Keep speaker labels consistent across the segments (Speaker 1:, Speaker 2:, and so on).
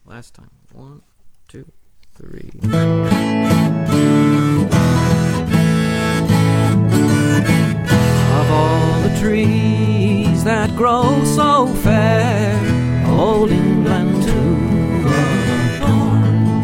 Speaker 1: Last time. 1, 2, 3. Of all the trees that grow so fair, old England to adorn,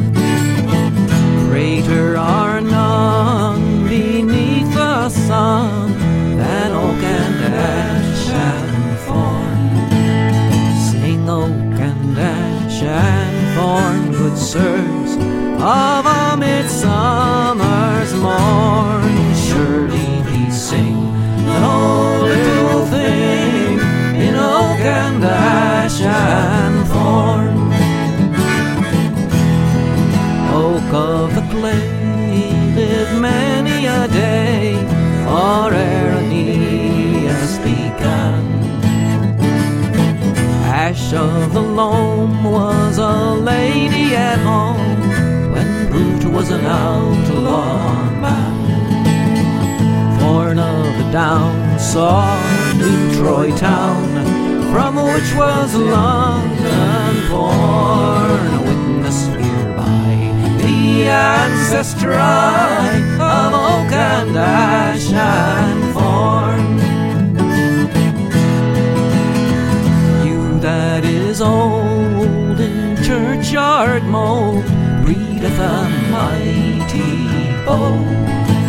Speaker 1: greater are none beneath the sun than oak and ash and thorn. Sing oak and ash and thorn, good sirs, of a midsummer's morn. Surely we sing no little thing in oak and ash and thorn. Oak of the clay, live many a day, for ere Aeneas began. Ash of the loam was a lady at home when Brute was an outlaw man. Thorn of the Down saw New Troy town, from which was London born. Witness hereby the ancestry of oak and ash and thorn. You that is old in churchyard mold breedeth a mighty bow.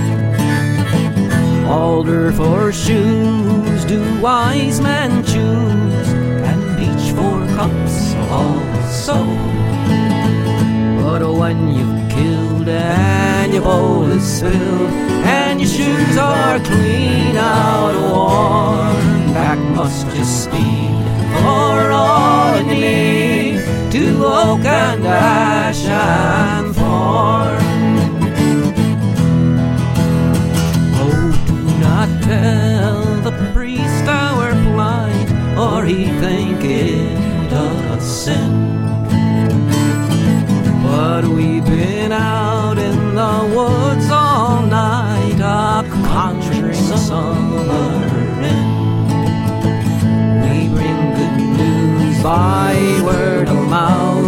Speaker 1: Alder for shoes do wise men choose, and beech for cups also. But when you've killed and your bowl is filled and your shoes are clean out worn, back must you speed for all you need to oak and ash and thorn. Tell the priest our plight, or he think it a sin. But we've been out in the woods all night, a conjuring summer in. We bring good news by word of mouth,